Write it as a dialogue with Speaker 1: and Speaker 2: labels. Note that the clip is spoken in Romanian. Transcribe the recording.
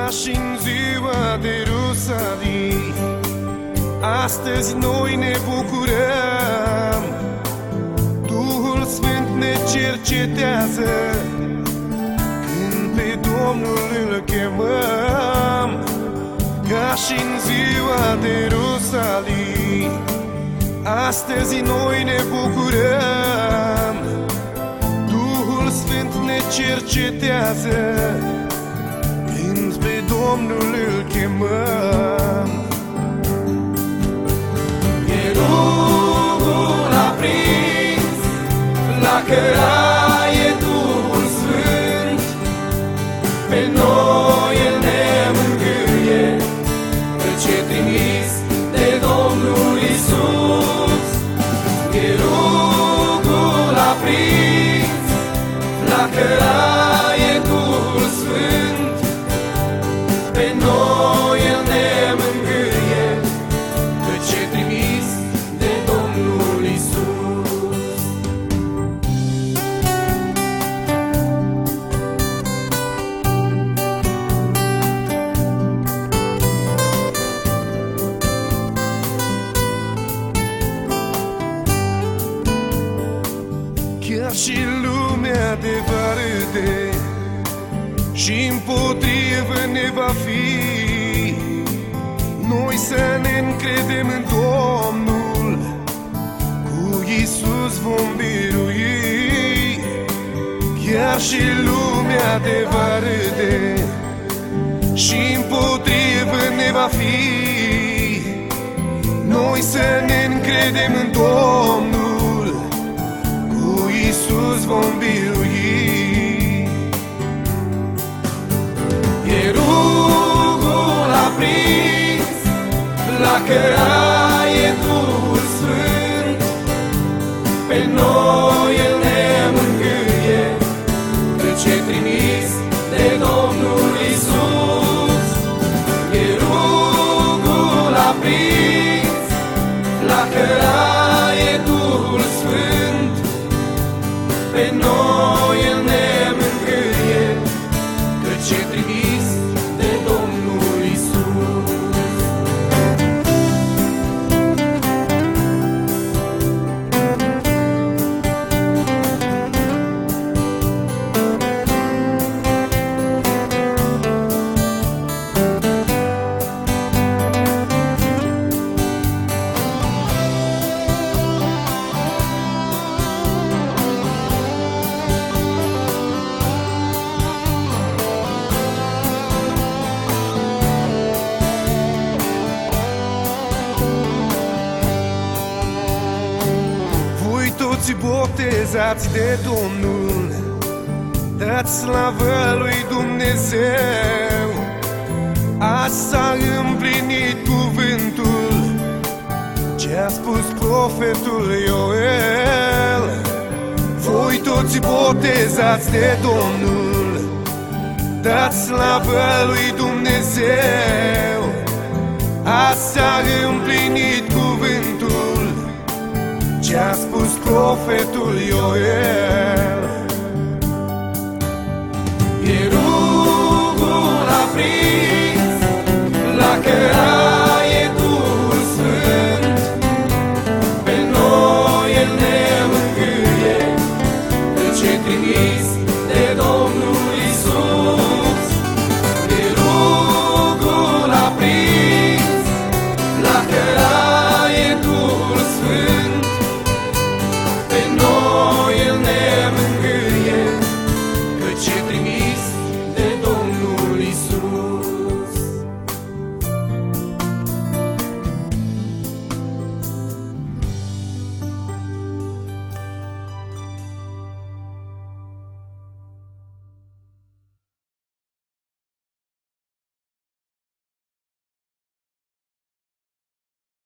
Speaker 1: și-n ziua de Rusalii, astăzi noi ne bucurăm. Duhul Sfânt ne cercetează când pe Domnul îl chemăm. Ca și-n ziua de Rusalii, astăzi noi ne bucurăm. Duhul Sfânt ne cercetează când pe Domnul îl chemăm.
Speaker 2: E rugul aprins, la căraie Duhul Sfânt, pe noi El ne mângâie, Căci e trimis de Domnul Iisus. E rugul aprins, la căraie Duhul Sfânt, pe noi El ne mângâie, Căci e trimis de Domnul Iisus.
Speaker 1: Chiar și lumea de va râde și împotrivă ne va fi, noi să ne încredem în Domnul, cu Iisus vom birui. Chiar și lumea de va râde și împotrivă ne va fi, noi să ne încredem în Domnul, cu Iisus vom birui.
Speaker 2: E rugul aprins, la căraie Duhul Sfânt, pe noi El ne mângâie, Căci e trimis de Domnul Iisus. E rugul aprins, la căraie Duhul Sfânt, pe noi El ne mângâie, Căci e trimis de Domnul Iisus.
Speaker 1: Toți botezați de Domnul, dați slavă lui Dumnezeu. Azi s-a împlinit cuvântul ce-a spus profetul Ioel. Voi toți botezați de Domnul, dați slavă lui Dumnezeu. Azi s-a împlinit cuvântul ce-a spus profetul Ioel.